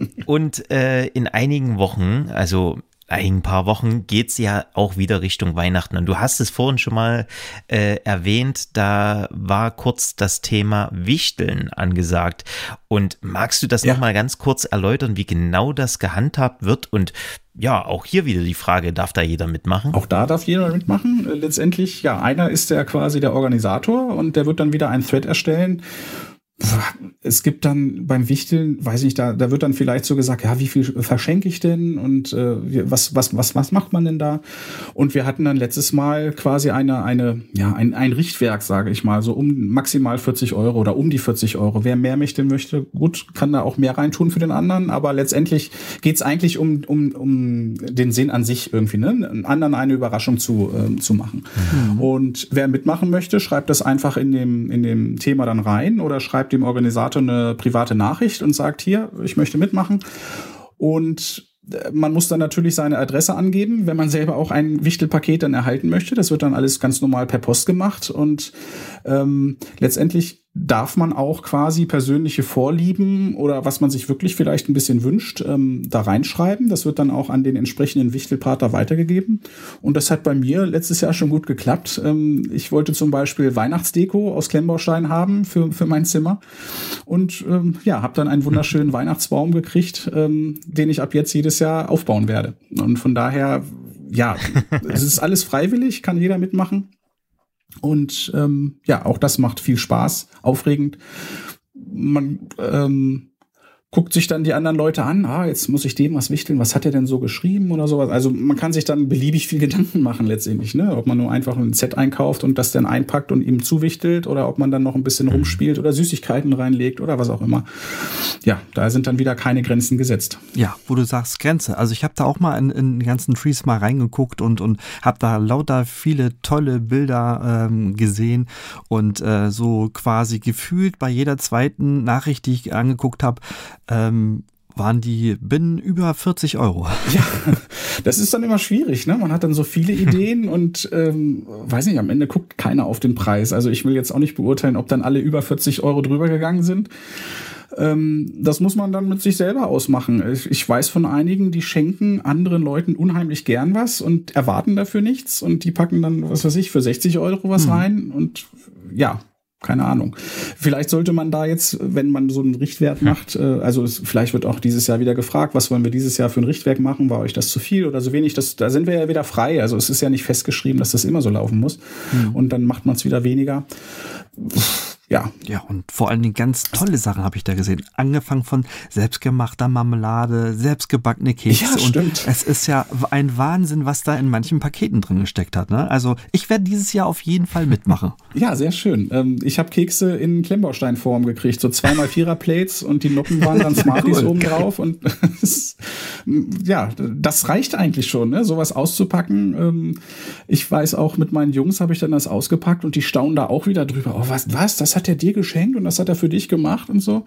Und äh, in einigen Wochen, also ein paar Wochen, geht's ja auch wieder Richtung Weihnachten. Und du hast es vorhin schon mal äh, erwähnt, da war kurz das Thema Wichteln angesagt. Und magst du das ja. noch mal ganz kurz erläutern, wie genau das gehandhabt wird? Und ja, auch hier wieder die Frage, darf da jeder mitmachen? Auch da darf jeder mitmachen. Letztendlich, ja, einer ist ja quasi der Organisator und der wird dann wieder einen Thread erstellen. Es gibt dann beim Wichteln, weiß ich nicht, da, da wird dann vielleicht so gesagt, ja, wie viel verschenke ich denn und äh, was, was, was, was macht man denn da? Und wir hatten dann letztes Mal quasi eine, eine, ja, ein, ein Richtwerk, sage ich mal, so um maximal vierzig Euro oder um die vierzig Euro. Wer mehr möchte, möchte, gut, kann da auch mehr reintun für den anderen, aber letztendlich geht's eigentlich um, um, um den Sinn an sich irgendwie, ne, einen anderen eine Überraschung zu, äh, zu machen. Mhm. Und wer mitmachen möchte, schreibt das einfach in dem, in dem Thema dann rein oder schreibt dem Organisator eine private Nachricht und sagt, hier, ich möchte mitmachen. Und man muss dann natürlich seine Adresse angeben, wenn man selber auch ein Wichtelpaket dann erhalten möchte. Das wird dann alles ganz normal per Post gemacht und ähm, letztendlich darf man auch quasi persönliche Vorlieben oder was man sich wirklich vielleicht ein bisschen wünscht, ähm, da reinschreiben. Das wird dann auch an den entsprechenden Wichtelpartner weitergegeben. Und das hat bei mir letztes Jahr schon gut geklappt. Ähm, ich wollte zum Beispiel Weihnachtsdeko aus Klemmbaustein haben für, für mein Zimmer. Und ähm, ja, habe dann einen wunderschönen Weihnachtsbaum gekriegt, ähm, den ich ab jetzt jedes Jahr aufbauen werde. Und von daher, ja, es ist alles freiwillig, kann jeder mitmachen. Und ähm, ja, auch das macht viel Spaß, aufregend. Man ähm, guckt sich dann die anderen Leute an, ah, jetzt muss ich dem was wichteln, was hat er denn so geschrieben oder sowas. Also man kann sich dann beliebig viel Gedanken machen letztendlich, ne? Ob man nur einfach ein Set einkauft und das dann einpackt und ihm zuwichtelt oder ob man dann noch ein bisschen rumspielt oder Süßigkeiten reinlegt oder was auch immer. Ja, da sind dann wieder keine Grenzen gesetzt. Ja, wo du sagst Grenze. Also ich habe da auch mal in, in die ganzen Trees mal reingeguckt und, und habe da lauter viele tolle Bilder ähm, gesehen und äh, so quasi gefühlt bei jeder zweiten Nachricht, die ich angeguckt habe, Ähm, waren die binnen über vierzig Euro. Ja, das ist dann immer schwierig, ne? Man hat dann so viele Ideen und ähm, weiß nicht, am Ende guckt keiner auf den Preis. Also ich will jetzt auch nicht beurteilen, ob dann alle über vierzig Euro drüber gegangen sind. Ähm, das muss man dann mit sich selber ausmachen. Ich, ich weiß von einigen, die schenken anderen Leuten unheimlich gern was und erwarten dafür nichts und die packen dann, was weiß ich, für sechzig Euro was hm. rein und ja, keine Ahnung. Vielleicht sollte man da jetzt, wenn man so einen Richtwert macht, äh, also es, vielleicht wird auch dieses Jahr wieder gefragt, was wollen wir dieses Jahr für ein Richtwert machen? War euch das zu viel oder so wenig? Das, da sind wir ja wieder frei. Also es ist ja nicht festgeschrieben, dass das immer so laufen muss. Mhm. Und dann macht man es wieder weniger. Ja. Ja, und vor allen Dingen ganz tolle Sachen habe ich da gesehen. Angefangen von selbstgemachter Marmelade, selbstgebackene Kekse. Ja, stimmt. Und es ist ja ein Wahnsinn, was da in manchen Paketen drin gesteckt hat. Ne? Also ich werde dieses Jahr auf jeden Fall mitmachen. Ja, sehr schön. Ähm, ich habe Kekse in Klemmbausteinform gekriegt, so zweimal Vierer-Plates und die Noppen waren dann Smarties cool. oben drauf. Und das, ja, das reicht eigentlich schon, ne? Sowas auszupacken. Ähm, ich weiß auch, mit meinen Jungs habe ich dann das ausgepackt und die staunen da auch wieder drüber. Oh, was, was? Das hat er dir geschenkt und das hat er für dich gemacht und so.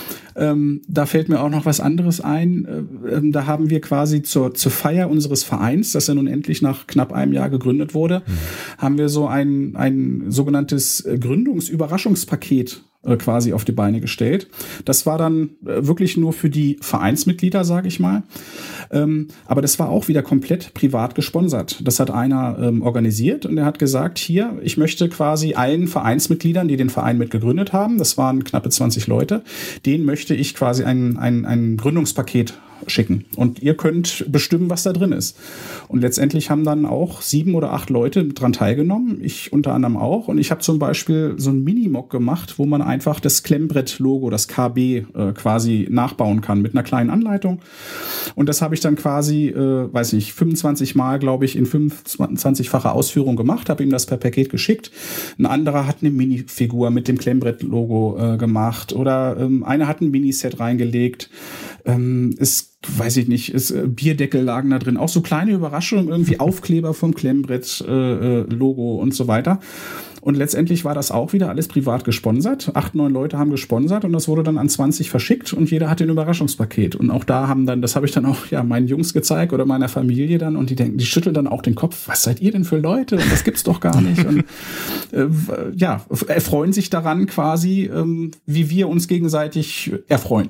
Ähm, da fällt mir auch noch was anderes ein. Ähm, da haben wir quasi zur, zur Feier unseres Vereins, das ja nun endlich nach knapp einem Jahr gegründet wurde, mhm. haben wir so ein, ein sogenanntes Gründungsüberraschungspaket äh, quasi auf die Beine gestellt. Das war dann äh, wirklich nur für die Vereinsmitglieder, sage ich mal. Ähm, aber das war auch wieder komplett privat gesponsert. Das hat einer ähm, organisiert und er hat gesagt, hier, ich möchte quasi allen Vereinsmitgliedern, die den Verein mitgegründet haben, das waren knappe zwanzig Leute, denen möchte ich quasi ein, ein, ein Gründungspaket schicken. Und ihr könnt bestimmen, was da drin ist. Und letztendlich haben dann auch sieben oder acht Leute dran teilgenommen. Ich unter anderem auch. Und ich habe zum Beispiel so einen Mini-Mock gemacht, wo man einfach das Klemmbrett-Logo, das K B, äh, quasi nachbauen kann mit einer kleinen Anleitung. Und das habe ich dann quasi, äh, weiß nicht, fünfundzwanzig Mal, glaube ich, in fünfundzwanzigfacher Ausführung gemacht, habe ihm das per Paket geschickt. Ein anderer hat eine Mini-Figur mit dem Klemmbrett-Logo äh, gemacht. Oder ähm, einer hat ein Miniset reingelegt. Ähm, es weiß ich nicht, ist, äh, Bierdeckel lagen da drin, auch so kleine Überraschungen, irgendwie Aufkleber vom Klemmbrett-Logo äh, und so weiter. Und letztendlich war das auch wieder alles privat gesponsert. Acht, neun Leute haben gesponsert und das wurde dann an zwanzig verschickt und jeder hatte ein Überraschungspaket. Und auch da haben dann, das habe ich dann auch ja meinen Jungs gezeigt oder meiner Familie dann und die denken, die schütteln dann auch den Kopf, was seid ihr denn für Leute? Und das gibt's doch gar nicht. Und äh, ja, erfreuen sich daran quasi, ähm, wie wir uns gegenseitig erfreuen.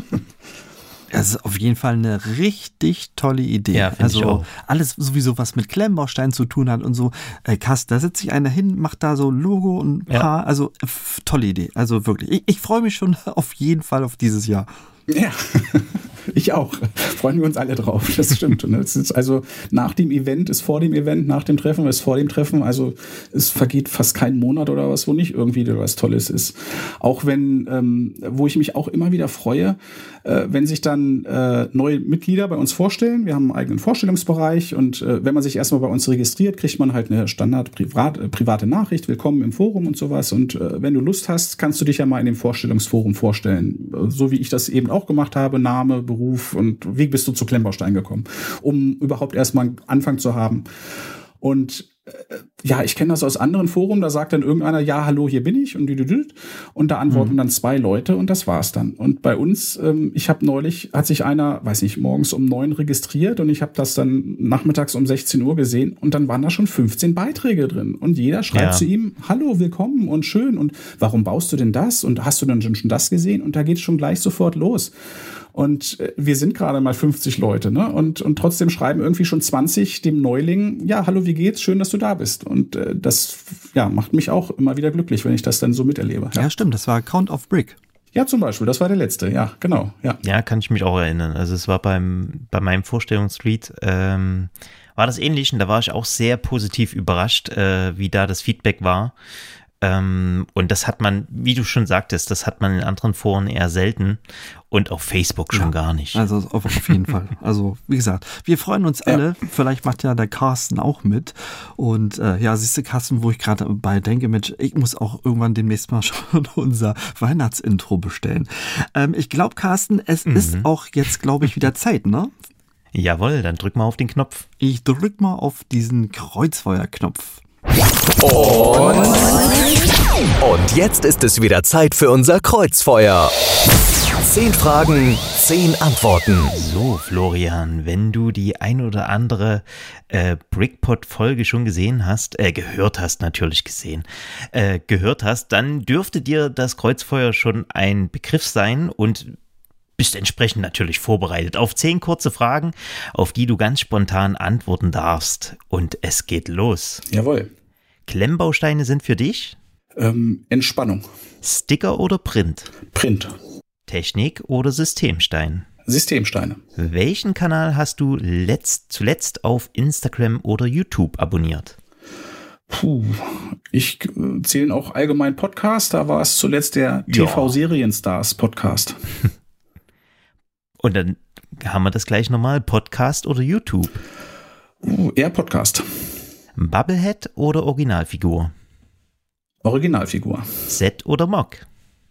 Das ist auf jeden Fall eine richtig tolle Idee. Ja, also alles sowieso, was mit Klemmbaustein zu tun hat und so. Äh, Kass, da setzt sich einer hin, macht da so Logo und ein paar. Ja. Also f- tolle Idee. Also wirklich. Ich, ich freue mich schon auf jeden Fall auf dieses Jahr. Ja, ich auch. Freuen wir uns alle drauf. Das stimmt. Und es ist also nach dem Event ist vor dem Event, nach dem Treffen ist vor dem Treffen. Also es vergeht fast kein Monat oder was, wo nicht irgendwie was Tolles ist. Auch wenn, ähm, wo ich mich auch immer wieder freue, äh, wenn sich dann äh, neue Mitglieder bei uns vorstellen. Wir haben einen eigenen Vorstellungsbereich und äh, wenn man sich erstmal bei uns registriert, kriegt man halt eine Standard privat, äh, private Nachricht, willkommen im Forum und sowas. Und äh, wenn du Lust hast, kannst du dich ja mal in dem Vorstellungsforum vorstellen. So wie ich das eben auch gemacht habe, Name, Beruf und wie bist du zu Klemmbaustein gekommen, um überhaupt erstmal einen Anfang zu haben. Und äh, ja, ich kenne das aus anderen Foren, da sagt dann irgendeiner, ja, hallo, hier bin ich und und da antworten mhm. dann zwei Leute und das war's dann. Und bei uns, ähm, ich habe neulich, hat sich einer, weiß nicht, morgens um neun registriert und ich habe das dann nachmittags um sechzehn Uhr gesehen und dann waren da schon fünfzehn Beiträge drin und jeder schreibt ja. zu ihm, hallo, willkommen und schön und warum baust du denn das und hast du denn schon das gesehen und da geht's schon gleich sofort los. Und wir sind gerade mal fünfzig Leute, ne? Und, und trotzdem schreiben irgendwie schon zwanzig dem Neuling, ja, hallo, wie geht's? Schön, dass du da bist. Und äh, das ja, macht mich auch immer wieder glücklich, wenn ich das dann so miterlebe. Ja, ja stimmt, das war Count of Brick. Ja, zum Beispiel, das war der letzte, ja, genau. Ja, ja kann ich mich auch erinnern. Also es war beim bei meinem Vorstellungslied, ähm, war das ähnlich und da war ich auch sehr positiv überrascht, äh, wie da das Feedback war. Ähm, und das hat man, wie du schon sagtest, das hat man in anderen Foren eher selten und auf Facebook schon ja, gar nicht. Also auf, auf jeden Fall. Also wie gesagt, wir freuen uns alle. Ja. Vielleicht macht ja der Carsten auch mit. Und äh, ja, siehst du, Carsten, wo ich gerade bei denke, Mensch, ich muss auch irgendwann demnächst mal schon unser Weihnachtsintro bestellen. Ähm, ich glaube, Carsten, es mhm. ist auch jetzt, glaube ich, wieder Zeit, ne? Jawohl, dann drück mal auf den Knopf. Ich drück mal auf diesen Kreuzfeuerknopf. Und, und jetzt ist es wieder Zeit für unser Kreuzfeuer. Zehn Fragen, zehn Antworten. So, Florian, wenn du die ein oder andere äh, Brickpot-Folge schon gesehen hast, äh, gehört hast, natürlich gesehen, äh, gehört hast, dann dürfte dir das Kreuzfeuer schon ein Begriff sein und bist entsprechend natürlich vorbereitet auf zehn kurze Fragen, auf die du ganz spontan antworten darfst. Und es geht los. Jawohl. Klemmbausteine sind für dich? Ähm, Entspannung. Sticker oder Print? Print. Technik oder Systemstein? Systemsteine. Welchen Kanal hast du letzt, zuletzt auf Instagram oder YouTube abonniert? Puh, ich äh, zähle auch allgemein Podcast, da war es zuletzt der ja. T V-Serienstars Podcast. Und dann haben wir das gleich nochmal, Podcast oder YouTube? Uh, eher Podcast. Bubblehead oder Originalfigur? Originalfigur. Set oder Mock?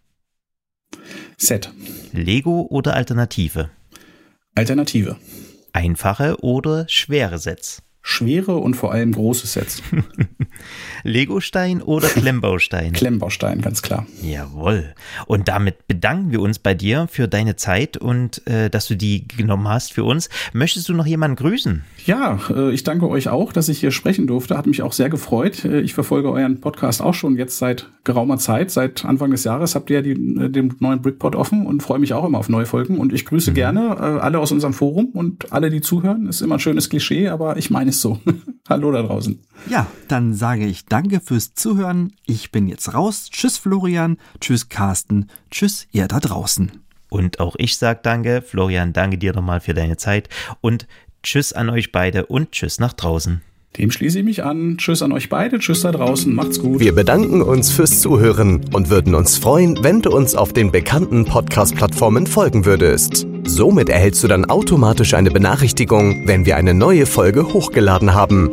Set. Lego oder Alternative? Alternative. Einfache oder schwere Sets? Schwere und vor allem große Sets. Legostein oder Klemmbaustein? Klemmbaustein, ganz klar. Jawohl. Und damit bedanken wir uns bei dir für deine Zeit und äh, dass du die genommen hast für uns. Möchtest du noch jemanden grüßen? Ja, äh, ich danke euch auch, dass ich hier sprechen durfte. Hat mich auch sehr gefreut. Äh, ich verfolge euren Podcast auch schon jetzt seit geraumer Zeit. Seit Anfang des Jahres habt ihr ja die, äh, den neuen Brickpot offen und freue mich auch immer auf neue Folgen. Und ich grüße mhm. gerne äh, alle aus unserem Forum und alle, die zuhören. Ist immer ein schönes Klischee, aber ich meine es so. Hallo da draußen. Ja, dann sage ich danke fürs Zuhören. Ich bin jetzt raus. Tschüss Florian, tschüss Carsten, tschüss ihr da draußen. Und auch ich sage danke. Florian, danke dir nochmal für deine Zeit und tschüss an euch beide und tschüss nach draußen. Dem schließe ich mich an. Tschüss an euch beide, tschüss da draußen, macht's gut. Wir bedanken uns fürs Zuhören und würden uns freuen, wenn du uns auf den bekannten Podcast-Plattformen folgen würdest. Somit erhältst du dann automatisch eine Benachrichtigung, wenn wir eine neue Folge hochgeladen haben.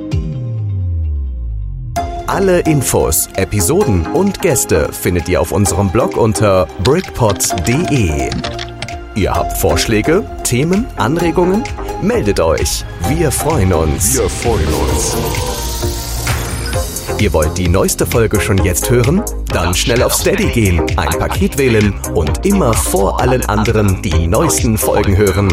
Alle Infos, Episoden und Gäste findet ihr auf unserem Blog unter brickpot punkt de. Ihr habt Vorschläge, Themen, Anregungen? Meldet euch. Wir freuen uns. Wir freuen uns. Ihr wollt die neueste Folge schon jetzt hören? Dann schnell auf Steady gehen, ein Paket wählen und immer vor allen anderen die neuesten Folgen hören.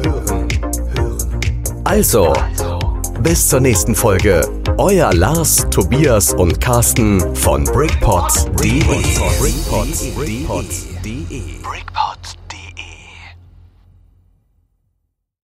Also, bis zur nächsten Folge. Euer Lars, Tobias und Carsten von brickpot punkt de. brickpot punkt de.